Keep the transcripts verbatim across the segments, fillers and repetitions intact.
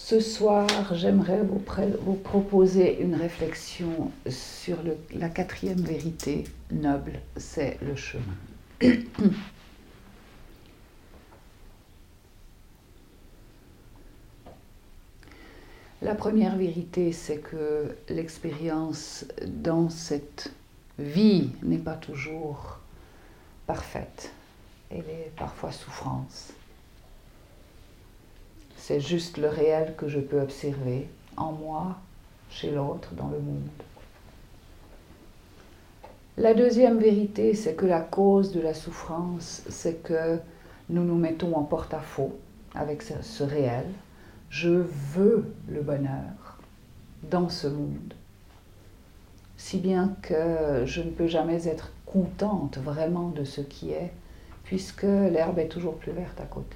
Ce soir, j'aimerais vous, pré- vous proposer une réflexion sur le- la quatrième vérité noble, c'est le chemin. La première vérité, c'est que l'expérience dans cette vie n'est pas toujours parfaite. Elle est parfois souffrance. C'est juste le réel que je peux observer en moi, chez l'autre, dans le monde. La deuxième vérité, c'est que la cause de la souffrance, c'est que nous nous mettons en porte-à-faux avec ce, ce réel. Je veux le bonheur dans ce monde, si bien que je ne peux jamais être contente vraiment de ce qui est, puisque l'herbe est toujours plus verte à côté.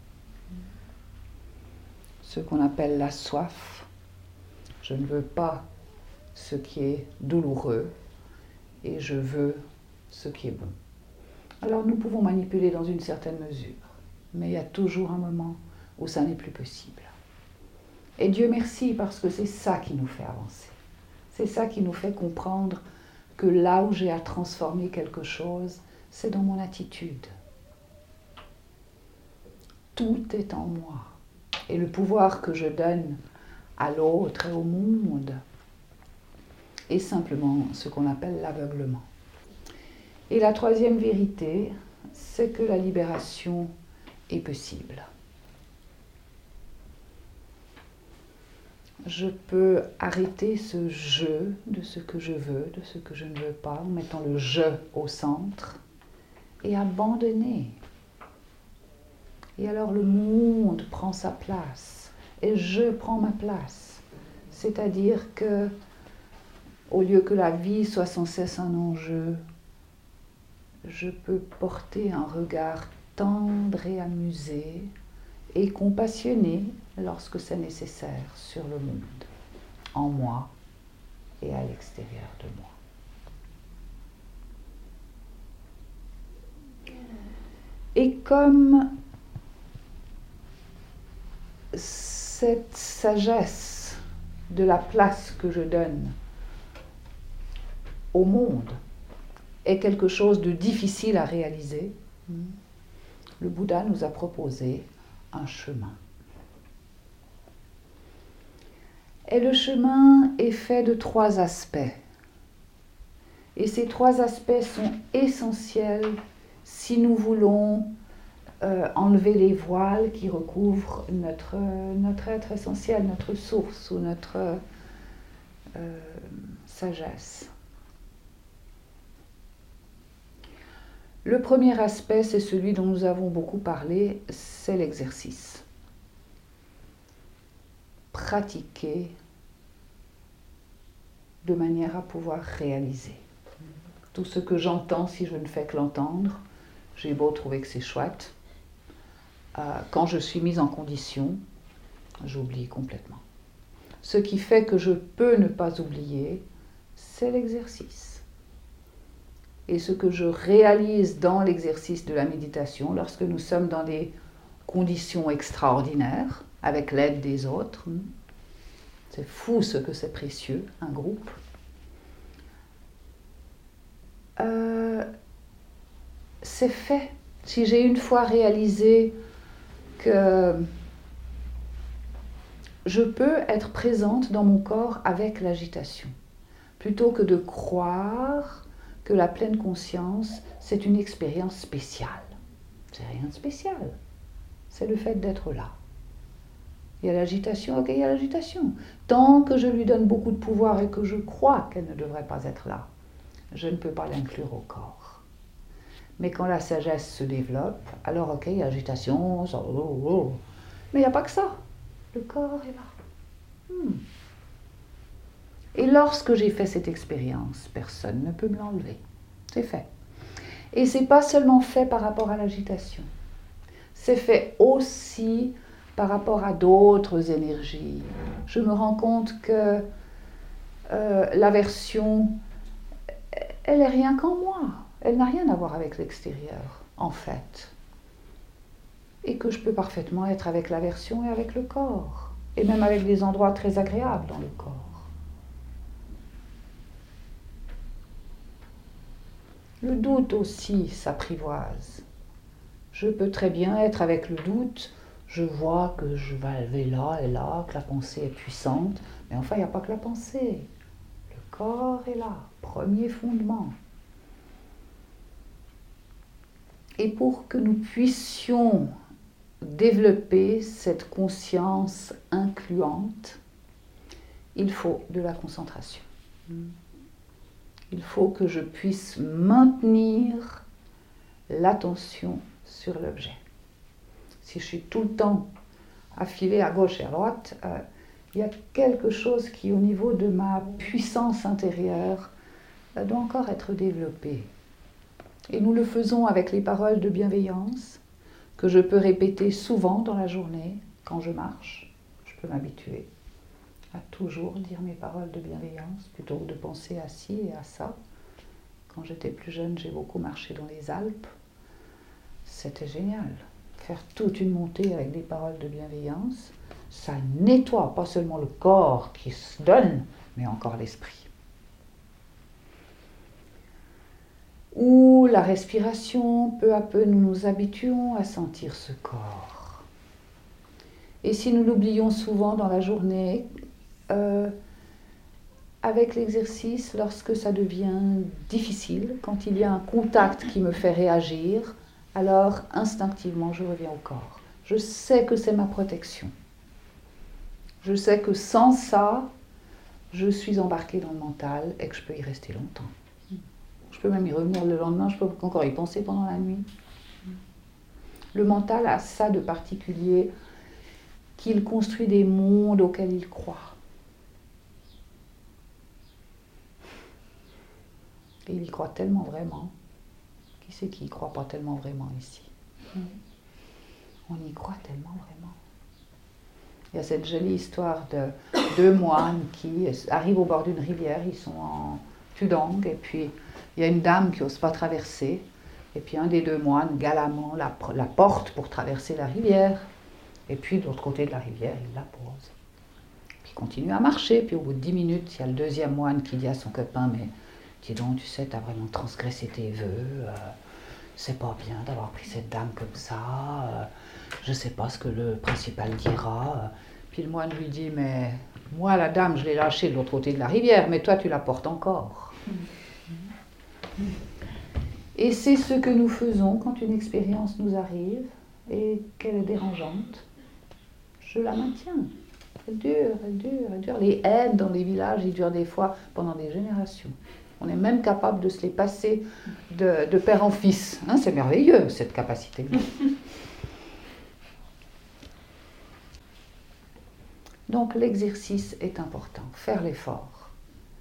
Ce qu'on appelle la soif, je ne veux pas ce qui est douloureux et je veux ce qui est bon. Alors nous pouvons manipuler dans une certaine mesure, mais il y a toujours un moment où ça n'est plus possible. Et Dieu merci, parce que c'est ça qui nous fait avancer. C'est ça qui nous fait comprendre que là où j'ai à transformer quelque chose, c'est dans mon attitude. Tout est en moi. Et le pouvoir que je donne à l'autre et au monde est simplement ce qu'on appelle l'aveuglement. Et la troisième vérité, c'est que la libération est possible. Je peux arrêter ce jeu de ce que je veux, de ce que je ne veux pas, en mettant le je au centre, et abandonner. Et alors le monde prend sa place, et je prends ma place. C'est-à-dire que, au lieu que la vie soit sans cesse un enjeu, je peux porter un regard tendre et amusé, et compassionné lorsque c'est nécessaire sur le monde, en moi et à l'extérieur de moi. Et comme cette sagesse de la place que je donne au monde est quelque chose de difficile à réaliser, le Bouddha nous a proposé un chemin. Et le chemin est fait de trois aspects. Et ces trois aspects sont essentiels si nous voulons euh, enlever les voiles qui recouvrent notre, notre être essentiel, notre source ou notre euh, sagesse. Le premier aspect, c'est celui dont nous avons beaucoup parlé, c'est l'exercice. Pratiquer de manière à pouvoir réaliser. Tout ce que j'entends, si je ne fais que l'entendre, j'ai beau trouver que c'est chouette, euh, quand je suis mise en condition, j'oublie complètement. Ce qui fait que je peux ne pas oublier, c'est l'exercice. Et ce que je réalise dans l'exercice de la méditation, lorsque nous sommes dans des conditions extraordinaires, avec l'aide des autres, c'est fou ce que c'est précieux, un groupe, euh, c'est fait. Si j'ai une fois réalisé que je peux être présente dans mon corps avec l'agitation, plutôt que de croire que la pleine conscience, c'est une expérience spéciale. C'est rien de spécial. C'est le fait d'être là. Il y a l'agitation, ok, il y a l'agitation. Tant que je lui donne beaucoup de pouvoir et que je crois qu'elle ne devrait pas être là, je ne peux pas l'inclure au corps. Mais quand la sagesse se développe, alors ok, il y a l'agitation, ça, oh, oh. Mais il n'y a pas que ça. Le corps est là. Hmm. Et lorsque j'ai fait cette expérience, personne ne peut me l'enlever. C'est fait. Et ce n'est pas seulement fait par rapport à l'agitation. C'est fait aussi par rapport à d'autres énergies. Je me rends compte que euh, l'aversion, elle n'est rien qu'en moi. Elle n'a rien à voir avec l'extérieur, en fait. Et que je peux parfaitement être avec l'aversion et avec le corps. et même avec des endroits très agréables dans le corps. Le doute aussi s'apprivoise. Je peux très bien être avec le doute, je vois que je vais là et là, que la pensée est puissante, mais enfin il n'y a pas que la pensée. Le corps est là, premier fondement. Et pour que nous puissions développer cette conscience incluante, il faut de la concentration. Il faut que je puisse maintenir l'attention sur l'objet. Si je suis tout le temps affilée à gauche et à droite, euh, il y a quelque chose qui, au niveau de ma puissance intérieure, euh, doit encore être développé. Et nous le faisons avec les paroles de bienveillance, que je peux répéter souvent dans la journée, quand je marche. Je peux m'habituer à toujours dire mes paroles de bienveillance, plutôt que de penser à ci et à ça. Quand j'étais plus jeune, j'ai beaucoup marché dans les Alpes. C'était génial. Faire toute une montée avec des paroles de bienveillance, ça nettoie pas seulement le corps qui se donne, mais encore l'esprit. Ou la respiration, peu à peu nous nous habituons à sentir ce corps. Et si nous l'oublions souvent dans la journée, euh, avec l'exercice, lorsque ça devient difficile, quand il y a un contact qui me fait réagir, alors instinctivement je reviens au corps. Je sais que c'est ma protection. Je sais que sans ça, je suis embarquée dans le mental et que je peux y rester longtemps. Je peux même y revenir le lendemain, je peux encore y penser pendant la nuit. Le mental a ça de particulier, qu'il construit des mondes auxquels il croit. Et il y croit tellement vraiment. Qui c'est qui y croit pas tellement vraiment ici? On y croit tellement vraiment. Il y a cette jolie histoire de deux moines qui arrivent au bord d'une rivière, ils sont en tudong, et puis il y a une dame qui n'ose pas traverser, et puis un des deux moines galamment la, la porte pour traverser la rivière, et puis de l'autre côté de la rivière, il la pose. Puis il continue à marcher, puis au bout de dix minutes, il y a le deuxième moine qui dit à son copain, mais dis donc, tu sais, tu as vraiment transgressé tes vœux, euh, c'est pas bien d'avoir pris cette dame comme ça, euh, je sais pas ce que le principal dira. Puis le moine lui dit, mais moi la dame je l'ai lâchée de l'autre côté de la rivière, mais toi tu la portes encore. Et c'est ce que nous faisons quand une expérience nous arrive et qu'elle est dérangeante. Je la maintiens. Elle dure, elle dure, elle dure. Les haines dans les villages, ils durent des fois pendant des générations. On est même capable de se les passer de, de père en fils. Hein, c'est merveilleux, cette capacité. Donc l'exercice est important, faire l'effort.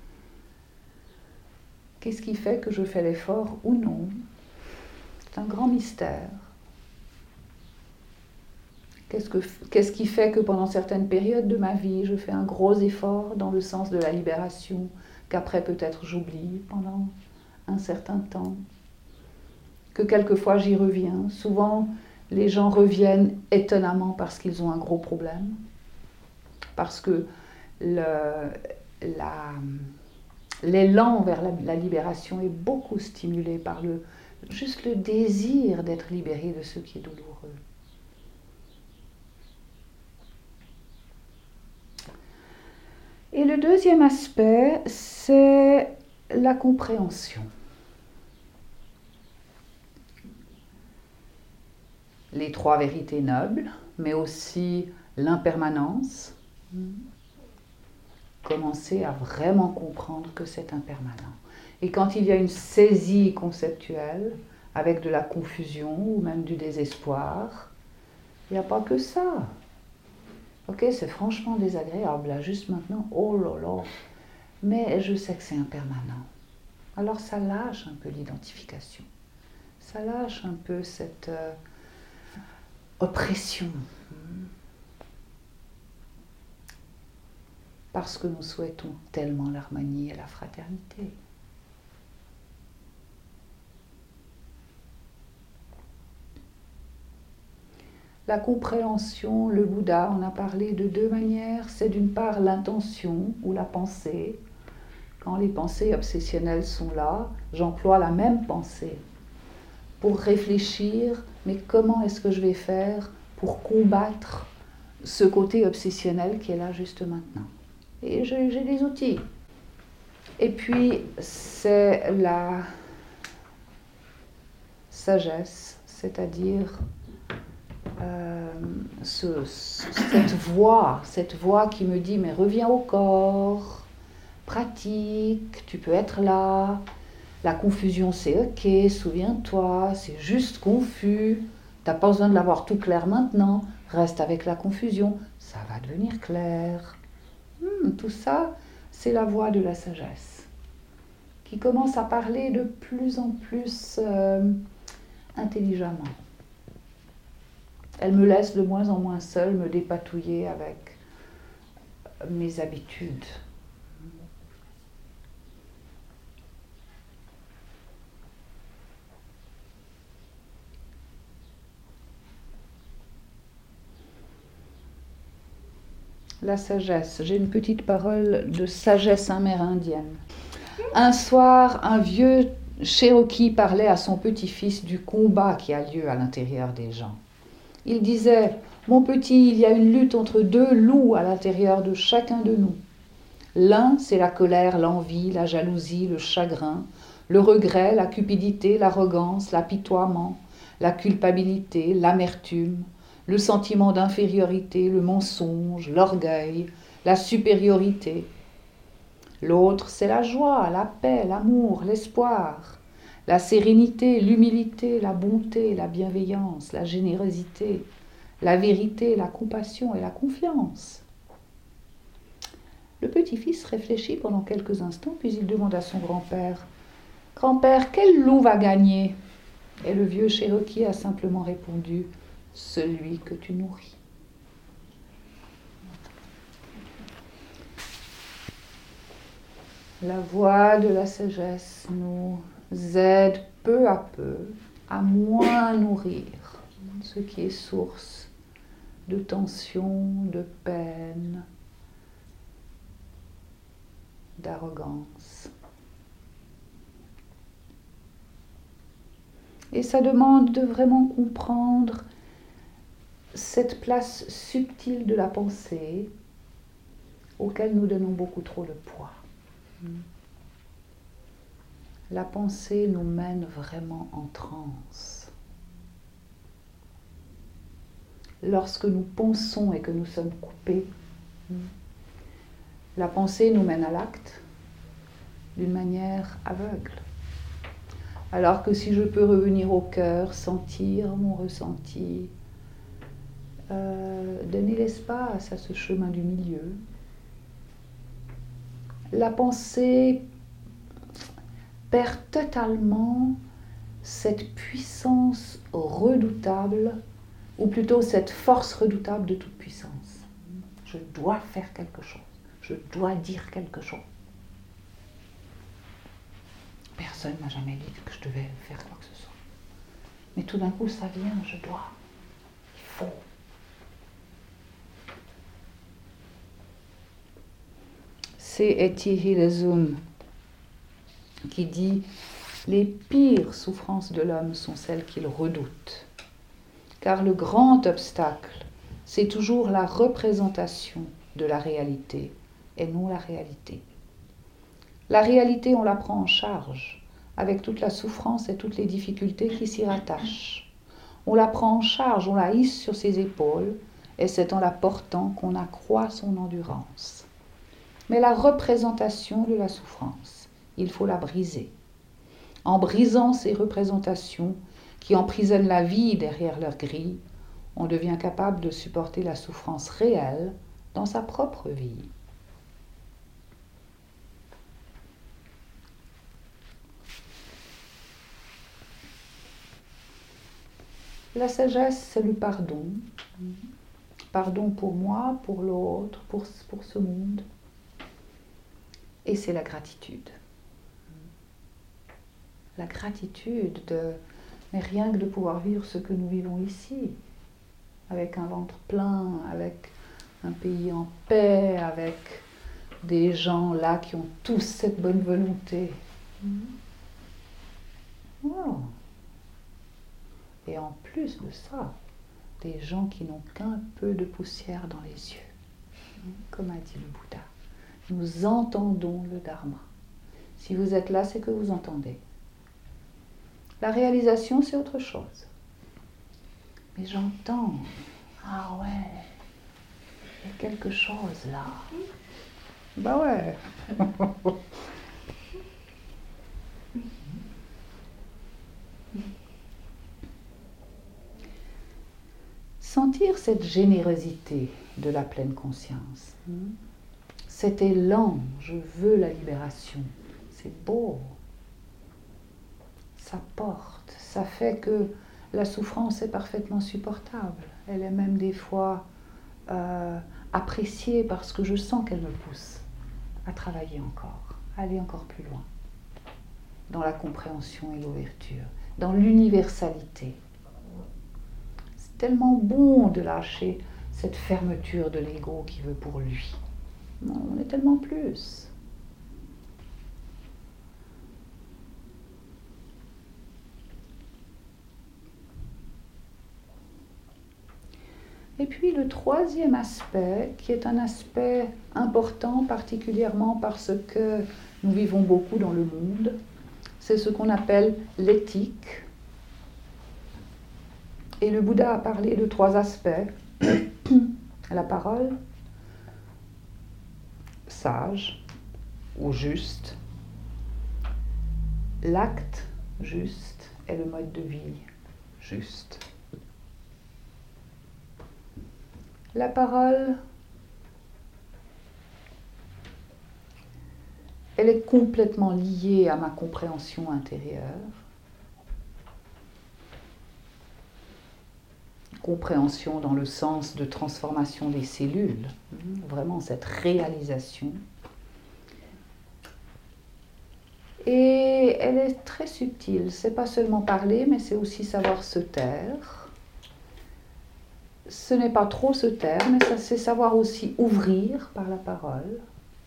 Qu'est-ce qui fait que je fais l'effort ou non? C'est un grand mystère. Qu'est-ce, que, qu'est-ce qui fait que pendant certaines périodes de ma vie, je fais un gros effort dans le sens de la libération, qu'après peut-être j'oublie pendant un certain temps, que quelquefois j'y reviens. Souvent, les gens reviennent étonnamment parce qu'ils ont un gros problème, parce que le, la, l'élan vers la, la libération est beaucoup stimulé par le, juste le désir d'être libéré de ce qui est douloureux. Et le deuxième aspect, c'est la compréhension. Les trois vérités nobles, mais aussi l'impermanence. Commencer à vraiment comprendre que c'est impermanent. Et quand il y a une saisie conceptuelle, avec de la confusion ou même du désespoir, il n'y a pas que ça. Ok, c'est franchement désagréable, là, juste maintenant, oh là là, mais je sais que c'est impermanent. Alors ça lâche un peu l'identification, ça lâche un peu cette euh, oppression. Parce que nous souhaitons tellement l'harmonie et la fraternité. La compréhension, le Bouddha en a parlé de deux manières. C'est d'une part l'intention ou la pensée. Quand les pensées obsessionnelles sont là, j'emploie la même pensée pour réfléchir, mais comment est-ce que je vais faire pour combattre ce côté obsessionnel qui est là juste maintenant. Et j'ai, j'ai des outils. Et puis, c'est la sagesse, c'est-à-dire euh, ce, cette voix, cette voix qui me dit, mais reviens au corps, pratique, tu peux être là, la confusion c'est ok, souviens-toi, c'est juste confus, t'as pas besoin de l'avoir tout clair maintenant, reste avec la confusion, ça va devenir clair. Hmm, tout ça, c'est la voix de la sagesse, qui commence à parler de plus en plus euh, intelligemment. Elle me laisse de moins en moins seule me dépatouiller avec mes habitudes. La sagesse, j'ai une petite parole de sagesse amérindienne. Un soir, un vieux Cherokee parlait à son petit-fils du combat qui a lieu à l'intérieur des gens. Il disait, « Mon petit, il y a une lutte entre deux loups à l'intérieur de chacun de nous. L'un, c'est la colère, l'envie, la jalousie, le chagrin, le regret, la cupidité, l'arrogance, l'apitoiement, la culpabilité, l'amertume, le sentiment d'infériorité, le mensonge, l'orgueil, la supériorité. L'autre, c'est la joie, la paix, l'amour, l'espoir, la sérénité, l'humilité, la bonté, la bienveillance, la générosité, la vérité, la compassion et la confiance. » Le petit-fils réfléchit pendant quelques instants, puis il demande à son grand-père, « Grand-père, quel loup va gagner ?» Et le vieux Cherokee a simplement répondu, « Celui que tu nourris. » La voix de la sagesse nous aide peu à peu à moins nourrir ce qui est source de tension, de peine, d'arrogance. Et ça demande de vraiment comprendre cette place subtile de la pensée auquel nous donnons beaucoup trop de poids. La pensée nous mène vraiment en transe. Lorsque nous pensons et que nous sommes coupés, la pensée nous mène à l'acte d'une manière aveugle. Alors que si je peux revenir au cœur, sentir mon ressenti, euh, donner l'espace à ce chemin du milieu, la pensée perd totalement cette puissance redoutable, ou plutôt cette force redoutable de toute puissance. Je dois faire quelque chose, je dois dire quelque chose. Personne ne m'a jamais dit que je devais faire quoi que ce soit. Mais tout d'un coup, ça vient, je dois, il faut. C'est Etty Hillesum qui dit « Les pires souffrances de l'homme sont celles qu'il redoute, car le grand obstacle, c'est toujours la représentation de la réalité et non la réalité. La réalité, on la prend en charge, avec toute la souffrance et toutes les difficultés qui s'y rattachent. On la prend en charge, on la hisse sur ses épaules, et c'est en la portant qu'on accroît son endurance. Mais la représentation de la souffrance, il faut la briser. En brisant ces représentations qui emprisonnent la vie derrière leur grille, on devient capable de supporter la souffrance réelle dans sa propre vie. La sagesse, c'est le pardon. Pardon pour moi, pour l'autre, pour, pour ce monde. Et c'est la gratitude. La gratitude de, mais rien que de pouvoir vivre ce que nous vivons ici. avec un ventre plein, avec un pays en paix, avec des gens là qui ont tous cette bonne volonté. Wow. Et en plus de ça, des gens qui n'ont qu'un peu de poussière dans les yeux. Comme a dit le Bouddha, nous entendons le Dharma. Si vous êtes là, c'est que vous entendez. La réalisation, c'est autre chose. Mais j'entends. Ah ouais, il y a quelque chose là. Bah ouais. Sentir cette générosité de la pleine conscience, cet élan, je veux la libération, c'est beau. Ça porte, ça fait que la souffrance est parfaitement supportable. Elle est même des fois euh, appréciée parce que je sens qu'elle me pousse à travailler encore, à aller encore plus loin, dans la compréhension et l'ouverture, dans l'universalité. C'est tellement bon de lâcher cette fermeture de l'ego qui veut pour lui. Non, on est tellement plus. Et puis le troisième aspect, qui est un aspect important particulièrement parce que nous vivons beaucoup dans le monde, c'est ce qu'on appelle l'éthique. Et le Bouddha a parlé de trois aspects. La parole, sage ou juste, l'acte juste et le mode de vie juste. La parole, elle est complètement liée à ma compréhension intérieure. Compréhension dans le sens de transformation des cellules, vraiment cette réalisation. Et elle est très subtile, c'est pas seulement parler, mais c'est aussi savoir se taire. Ce n'est pas trop se taire, mais c'est savoir aussi ouvrir par la parole.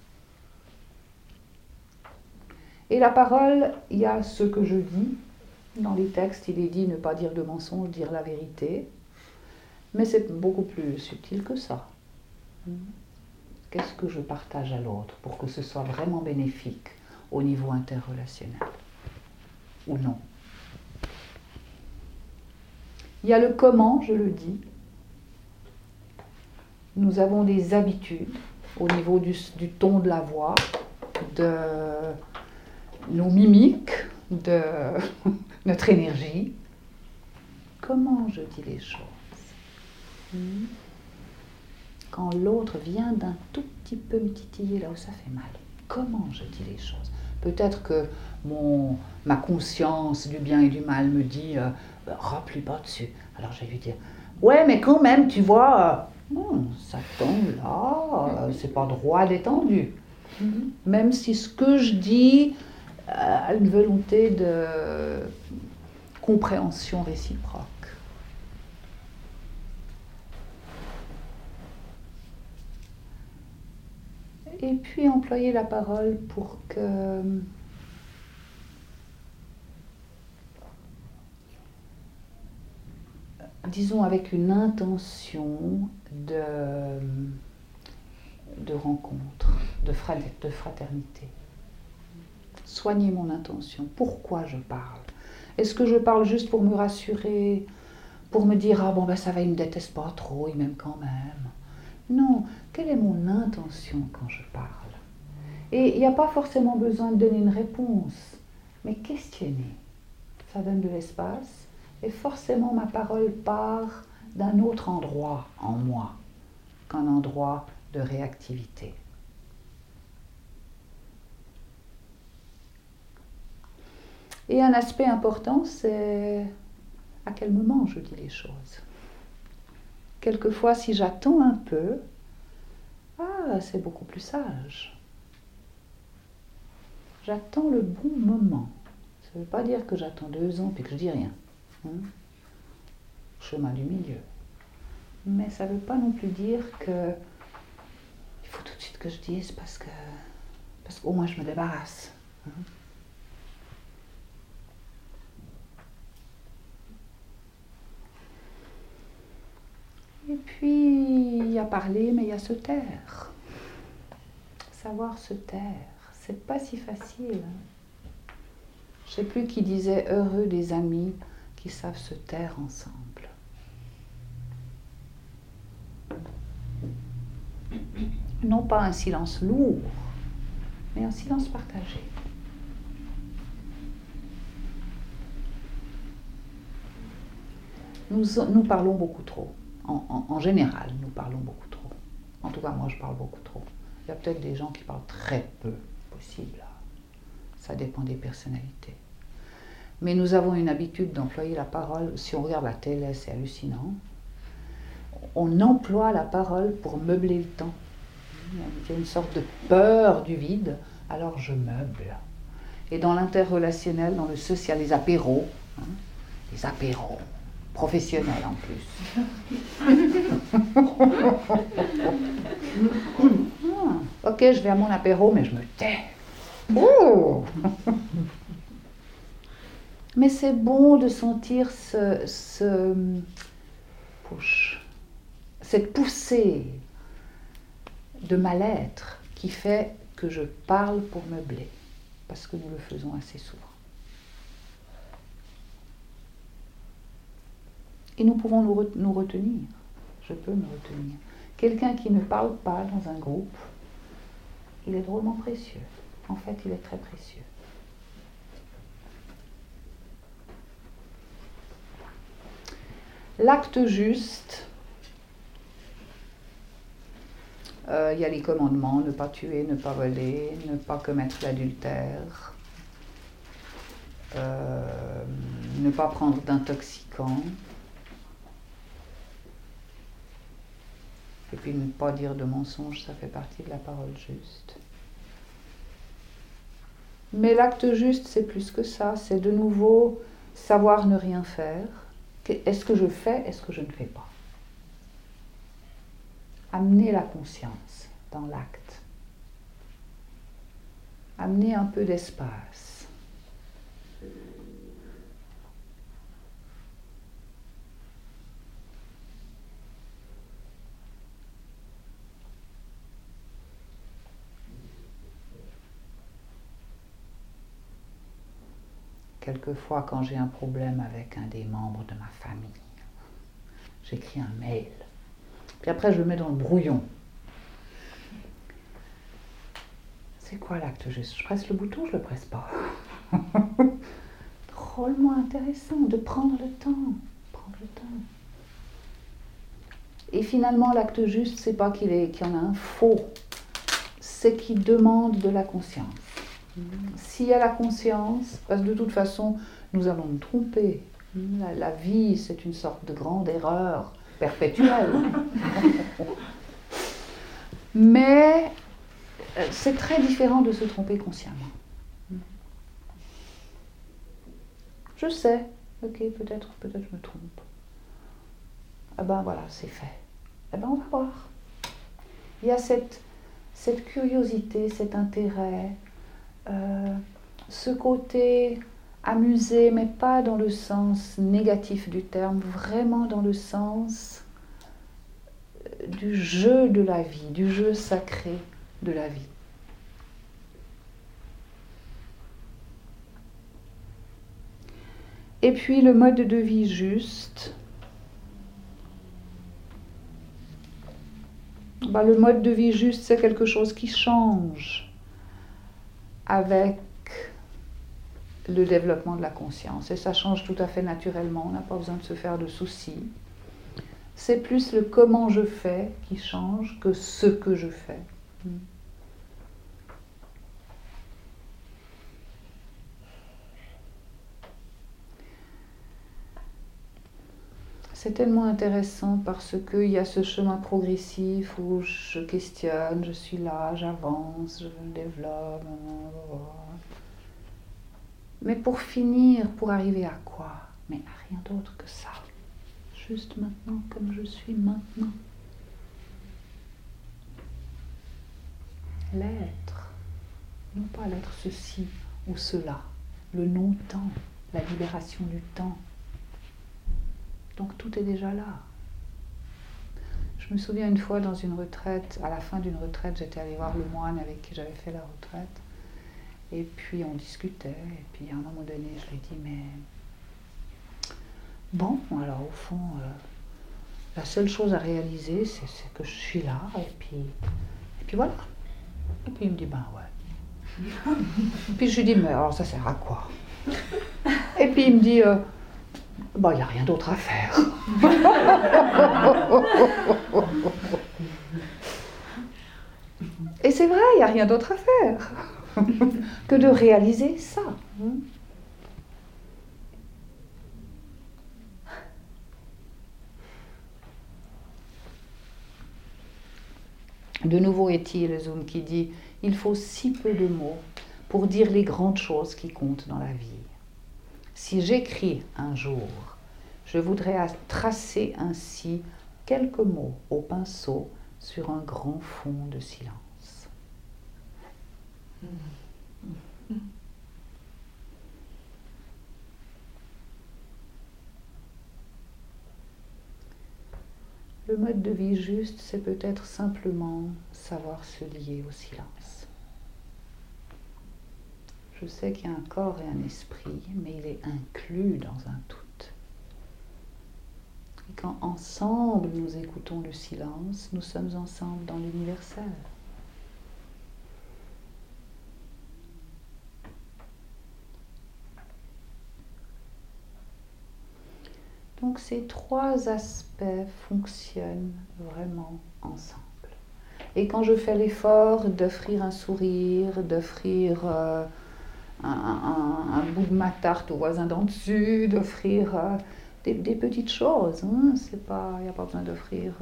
Et la parole, il y a ce que je dis. Dans les textes, il est dit ne pas dire de mensonge, dire la vérité. Mais c'est beaucoup plus subtil que ça. Qu'est-ce que je partage à l'autre pour que ce soit vraiment bénéfique au niveau interrelationnel ou non? Il y a le comment, je le dis. Nous avons des habitudes au niveau du, du ton de la voix, de nos mimiques, de notre énergie. Comment je dis les choses? Quand l'autre vient d'un tout petit peu me titiller là où ça fait mal, comment je dis les choses? Peut-être que mon, ma conscience du bien et du mal me dit euh, « rappuie pas dessus ». Alors je vais lui dire « ouais, mais quand même, tu vois, euh, oh, ça tombe là, euh, c'est pas droit détendu. Mm-hmm. » Même si ce que je dis euh, a une volonté de compréhension réciproque. Et puis employer la parole pour que disons avec une intention de, de rencontre, de fraternité. Soigner mon intention. Pourquoi je parle? Est-ce que je parle juste pour me rassurer, pour me dire « ah bon ben ça va, il ne me déteste pas trop, il m'aime quand même ». Non, quelle est mon intention quand je parle? Et il n'y a pas forcément besoin de donner une réponse, mais questionner. Ça donne de l'espace et forcément ma parole part d'un autre endroit en moi qu'un endroit de réactivité. Et un aspect important, c'est à quel moment je dis les choses. Quelquefois, si j'attends un peu, ah, c'est beaucoup plus sage. J'attends le bon moment. Ça ne veut pas dire que j'attends deux ans et que je dis rien. Hein? Chemin du milieu. Mais ça ne veut pas non plus dire que il faut tout de suite que je dise parce que parce qu'au moins je me débarrasse. Hein. Et puis il y a parler, mais il y a se taire. Savoir se taire, c'est pas si facile. Je ne sais plus qui disait heureux des amis qui savent se taire ensemble. Non pas un silence lourd, mais un silence partagé. Nous, nous parlons beaucoup trop. En, en, en général, nous parlons beaucoup trop. En tout cas, moi, je parle beaucoup trop. Il y a peut-être des gens qui parlent très peu, possible. Ça dépend des personnalités. Mais nous avons une habitude d'employer la parole. Si on regarde la télé, c'est hallucinant. On emploie la parole pour meubler le temps. Il y a une sorte de peur du vide, alors je meuble. Et dans l'interrelationnel, dans le social, les apéros, hein, les apéros, professionnels en plus. ah, ok, je vais à mon apéro, mais je me tais. Oh mais c'est bon de sentir ce, ce push, cette poussée de mal-être qui fait que je parle pour meubler, parce que nous le faisons assez souvent. Et nous pouvons nous, re- nous retenir, je peux me retenir. Quelqu'un qui ne parle pas dans un groupe, il est drôlement précieux. En fait, il est très précieux. L'acte juste, il euh, y a les commandements, ne pas tuer, ne pas voler, ne pas commettre l'adultère, euh, ne pas prendre d'intoxicants, et puis ne pas dire de mensonges, ça fait partie de la parole juste. Mais l'acte juste, c'est plus que ça, c'est de nouveau savoir ne rien faire. Est-ce que je fais, est-ce que je ne fais pas? Amener la conscience dans l'acte. Amener un peu d'espace. Quelquefois, quand j'ai un problème avec un des membres de ma famille, j'écris un mail. Puis après, je le mets dans le brouillon. C'est quoi l'acte juste? Je presse le bouton, je le presse pas. Drôlement intéressant de prendre le temps. Prendre le temps. Et finalement, l'acte juste, c'est pas qu'il est, qu'il y en a un faux. C'est qu'il demande de la conscience. S'il y a la conscience, parce que de toute façon, nous allons nous tromper. La, la vie, c'est une sorte de grande erreur perpétuelle. Mais c'est très différent de se tromper consciemment. Je sais, ok, peut-être, peut-être je me trompe. Ah ben voilà, c'est fait. Eh ben on va voir. Il y a cette, cette curiosité, cet intérêt, euh, ce côté amusé, mais pas dans le sens négatif du terme, vraiment dans le sens du jeu de la vie, du jeu sacré de la vie. Et puis le mode de vie juste. Ben, le mode de vie juste, c'est quelque chose qui change avec le développement de la conscience. Et ça change tout à fait naturellement, on n'a pas besoin de se faire de soucis. C'est plus le comment je fais qui change que ce que je fais. C'est tellement intéressant parce qu'il y a ce chemin progressif où je questionne, je suis là, j'avance, je me développe. Mais pour finir, pour arriver à quoi? Mais à rien d'autre que ça. juste maintenant comme je suis maintenant. L'être, non pas l'être ceci ou cela, le non-temps, la libération du temps. Donc tout est déjà là. Je me souviens une fois dans une retraite, à la fin d'une retraite, j'étais allée voir le moine avec qui j'avais fait la retraite. Et puis on discutait, et puis à un moment donné, je lui ai dit, mais bon, alors au fond, euh, la seule chose à réaliser, c'est, c'est que je suis là, et puis, et puis voilà. Et puis il me dit, ben ouais. Puis je lui dis, mais alors ça sert à quoi? Et puis il me dit, euh, ben il n'y a rien d'autre à faire. Et c'est vrai, il n'y a rien d'autre à faire que de réaliser ça. De nouveau, Etty Hillesum qui dit « Il faut si peu de mots pour dire les grandes choses qui comptent dans la vie. Si j'écris un jour, je voudrais tracer ainsi quelques mots au pinceau sur un grand fond de silence. » Le mode de vie juste, c'est peut-être simplement savoir se lier au silence. Je sais qu'il y a un corps et un esprit, mais il est inclus dans un tout. Et quand ensemble nous écoutons le silence, nous sommes ensemble dans l'universel. Donc ces trois aspects fonctionnent vraiment ensemble. Et quand je fais l'effort d'offrir un sourire, d'offrir euh, un, un, un bout de ma tarte au voisin d'en dessus, d'offrir euh, des, des petites choses, hein, c'est pas, il n'y a pas besoin d'offrir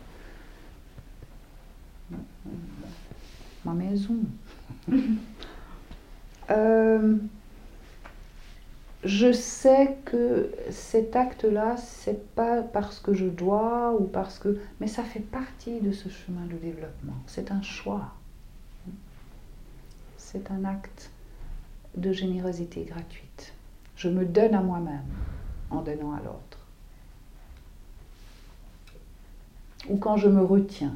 euh, ma maison. euh, Je sais que cet acte-là, c'est pas parce que je dois ou parce que... Mais ça fait partie de ce chemin de développement. C'est un choix. C'est un acte de générosité gratuite. Je me donne à moi-même en donnant à l'autre. Ou quand je me retiens.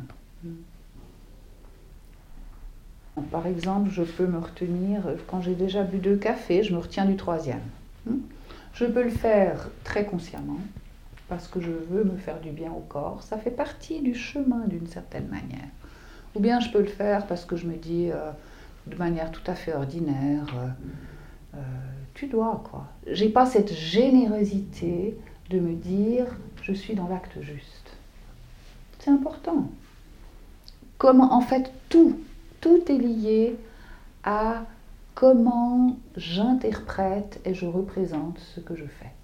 Par exemple, je peux me retenir, quand j'ai déjà bu deux cafés, je me retiens du troisième. Je peux le faire très consciemment, parce que je veux me faire du bien au corps. Ça fait partie du chemin d'une certaine manière. Ou bien je peux le faire parce que je me dis euh, de manière tout à fait ordinaire, euh, euh, tu dois quoi. J'ai pas cette générosité de me dire je suis dans l'acte juste. C'est important. Comme en fait tout, tout est lié à comment j'interprète et je représente ce que je fais.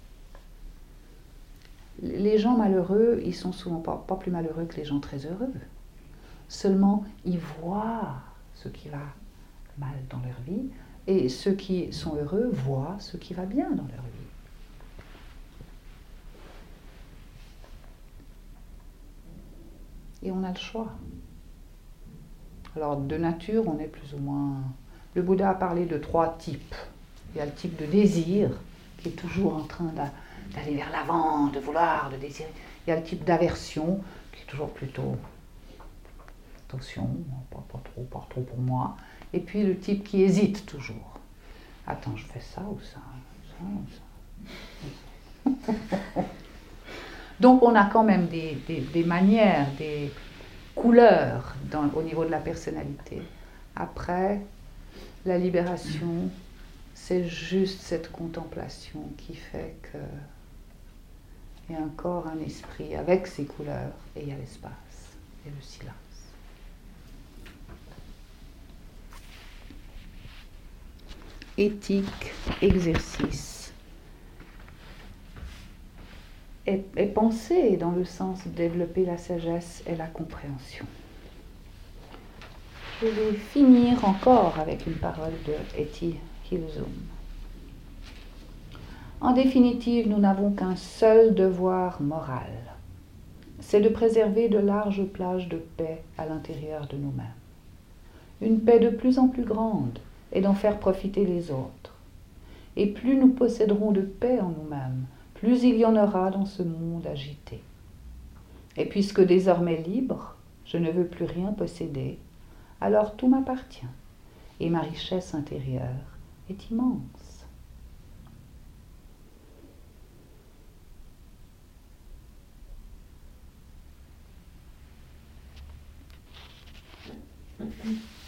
Les gens malheureux, ils sont souvent pas, pas plus malheureux que les gens très heureux. Seulement, ils voient ce qui va mal dans leur vie, et ceux qui sont heureux voient ce qui va bien dans leur vie. Et on a le choix. Alors, de nature, on est plus ou moins... Le Bouddha a parlé de trois types. Il y a le type de désir, qui est toujours en train d'aller vers l'avant, de vouloir, de désirer. Il y a le type d'aversion, qui est toujours plutôt... Attention, pas, pas trop, pas trop pour moi. Et puis le type qui hésite toujours. Attends, je fais ça ou ça, ça ou ça. Donc on a quand même des, des, des manières, des couleurs dans, au niveau de la personnalité. Après, la libération, c'est juste cette contemplation qui fait que il y a un corps, un esprit avec ses couleurs, et il y a l'espace et le silence. Éthique, exercice, est, est pensée dans le sens de développer la sagesse et la compréhension. Je vais finir encore avec une parole de Etty Hillesum. En définitive, nous n'avons qu'un seul devoir moral. C'est de préserver de larges plages de paix à l'intérieur de nous-mêmes. Une paix de plus en plus grande et d'en faire profiter les autres. Et plus nous posséderons de paix en nous-mêmes, plus il y en aura dans ce monde agité. Et puisque désormais libre, je ne veux plus rien posséder, alors tout m'appartient et ma richesse intérieure est immense. Mm-hmm.